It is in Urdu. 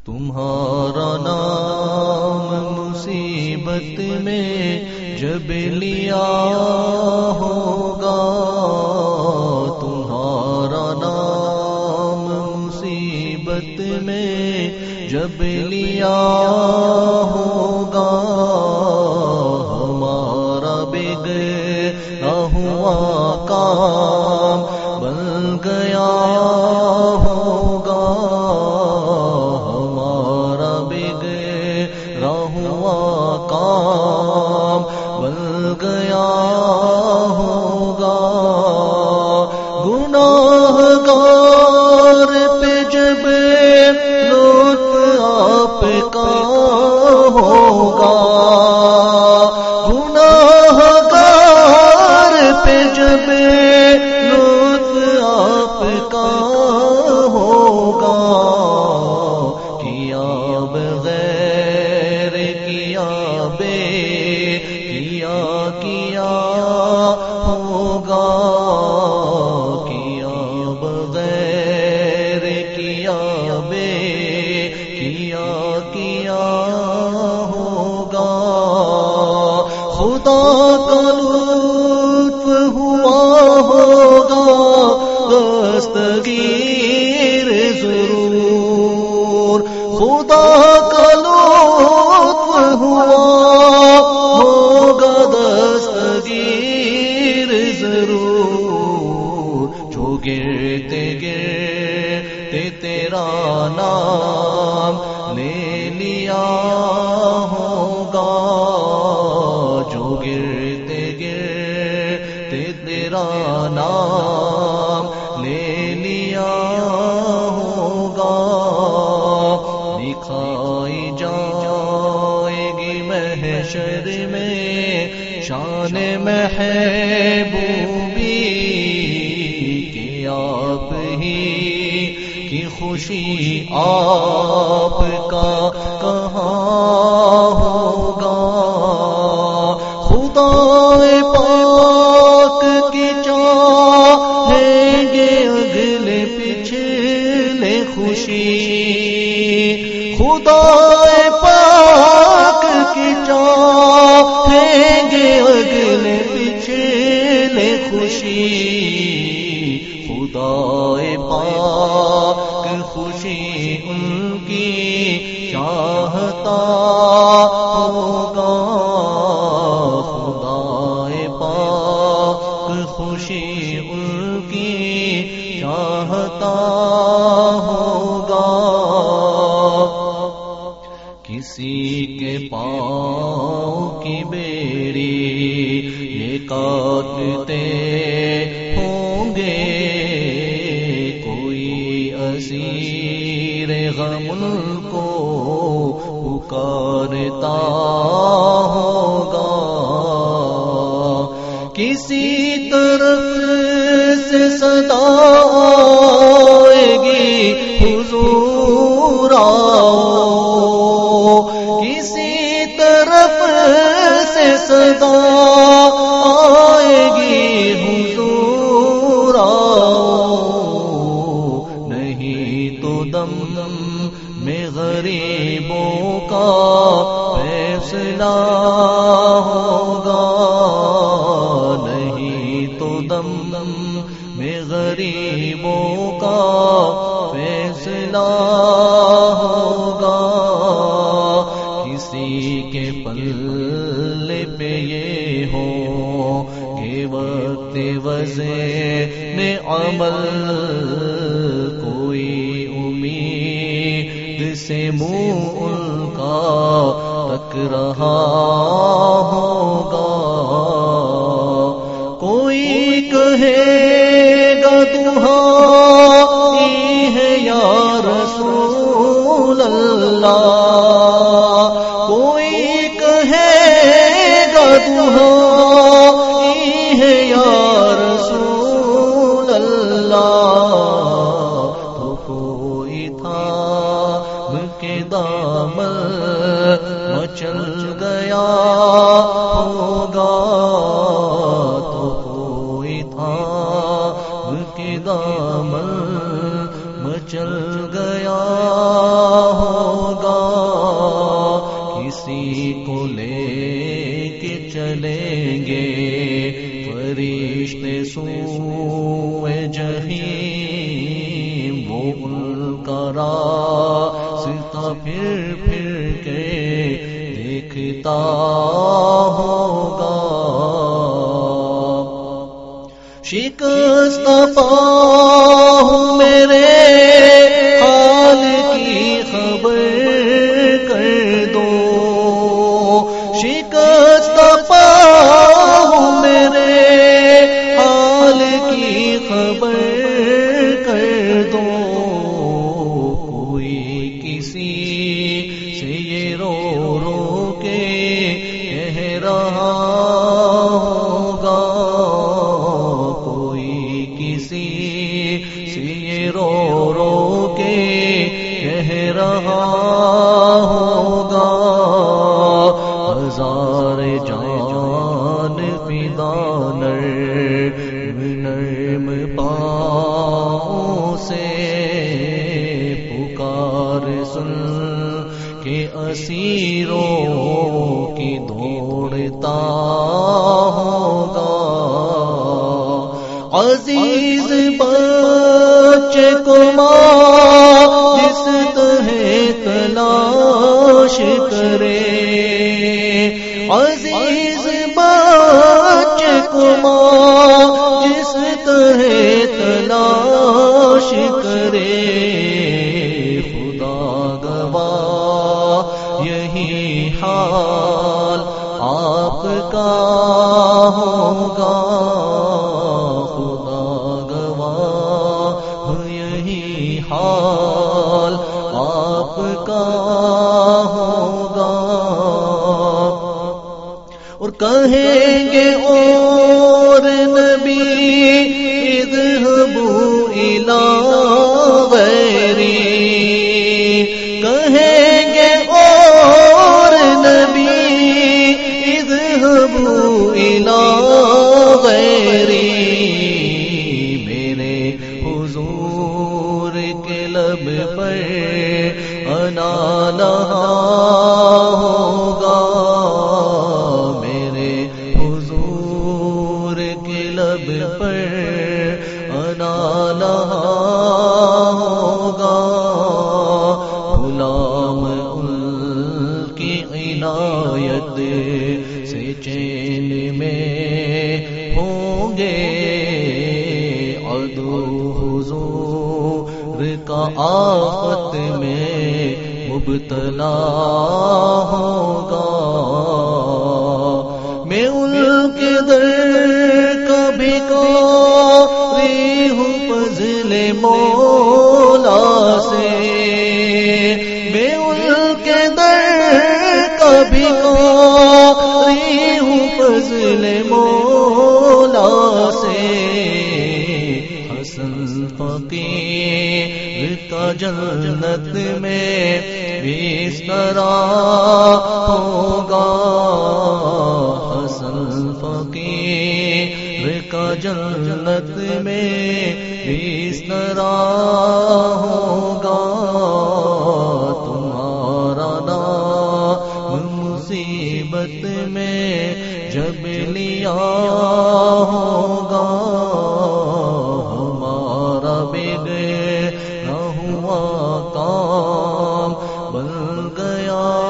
تمہارا نام مصیبت میں جب لیا ہوگا، تمہارا نام مصیبت میں جب لیا ہوگا، ہمارا بگڑا ہوا کام بن گیا ہوگا، ہمارا بگڑا ہوا کام بن گیا ہوگا، گناہ گار پہ جب لطف آپ کا ہوگا، گناہ گار پہ جب لطف آپ کا ہوگا، کیا بغیر کیا بے کیا ہوگا، کیا بغیر کیا بے کیا ہوگا، خدا کا لطف ہوا ہوگا دستگیر ضرور، خدا کا لطف ہوا ہوگا دستگیر ضرور، جو گرتے گرتے تیرا نام لے لیا ہوگا، جو گرتے گرتے تیرا نام لے لیا ہوگا، دکھائی جائے گی محشر میں شان محبوبی کہ آپ ہی کی خوشی آپ کا کہاں ہوگا، خدا پاک کی چاہیں گے اگلے پچھلے خوشی، خدا پاک کی چاہیں گے اگلے پچھلے خوشی، خدا پاک خوشی ان کی چاہتا ہوگا، خدا پاک خوشی ان کی چاہتا ہوگا، کسی کے پاؤں کی بیڑی یہ کاٹتے ہوں گے، کوئی اسیر غم ان کو پکارتا ہوگا، کسی طرف سے صدا آئے گی حضور آؤ، کسی طرف سے صدا آئے گی حضور آؤ، نہیں تو دم میں غریبوں کا فیصلہ ہوگا، نہیں تو دم میں غریبوں کا فیصلہ ہوگا، کسی کے پلے پہ یہ ہو کہ وقت وزن عمل کوئی امید سے منہ ان کا تک رہا ہوگا، کوئی کہے گا تمہاری ہے یا رسول اللہ، کوئی کہے گا تمہاری ہے یا رسول اللہ، تو کوئی تھام کے دامن مچل گیا ہوگا، تو کوئی تھام کے دامن مچل گیا ہوگا، راستہ پھر پھر کے دیکھتا ہوگا. شکست پاؤں میرے حال کی خبر کر دو. شکست پاؤں میرے حال کی خبر کر دو. کوئی کسی سے یہ رو رو کے کہہ رہا ہوگا. کوئی کسی سے یہ رو رو کے کہہ رہا ہوگا. ہزار جان فدا نرم پاؤں سے پکار سن کے اسیروں کی دوڑتا ہوگا. عزیز بچے کو ماں جس طرح تلاش کرے. عزیز بچے کو ماں جس طرح تلاش کرے. خدا گواہ یہی حال آپ کا ہوگا. خدا گواہ یہی حال آپ کا ہوگا. اور کہیں گے اور نبی اذهبوا الى غیری. کہیں گے اور نبی اذهبوا الى غیری. میرے حضور کے لب پر انا لہا ہوگا. میرے حضور کے لب پر انا لہا ہوگا. غلام ان کی عنایت سے چین میں ہوں گے. عدو حضور کا آفت میں مبتلا ہوگا. میں ان کے در کا بھکاری ہوں فضل مولا سے. میں ان کے در کا بھکاری ہوں فضل مولا سے. حسن فقیر کا جنت میں اس طرح ہوگا. حسن فقیر کا جنت میں اس طرح ہوگا. تمہارا نام مصیبت میں جب لیا ہوگا. ہمارا بگڑا ہوا کام بن گیا